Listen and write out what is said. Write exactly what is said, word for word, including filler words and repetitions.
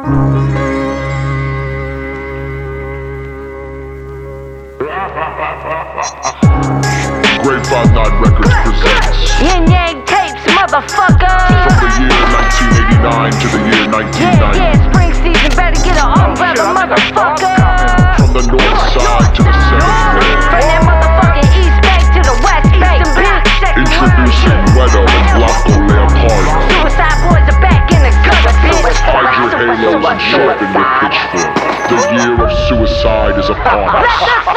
Grapevine Nine Records presents Yin Yang Tapes, motherfucker. from the year nineteen eighty-nine to the year nineteen Yeah, ninety. yeah, spring season, better get an umbrella, motherfucker. From the north side to the seventh floor. From that motherfucking East Bank to the West Bank. Introducing Wedo and Blanco Leopardo. Suicide boys are back in the gutter, bitch. Hide your halos and sharpen your pitchfork. The year of suicide is upon us. Let the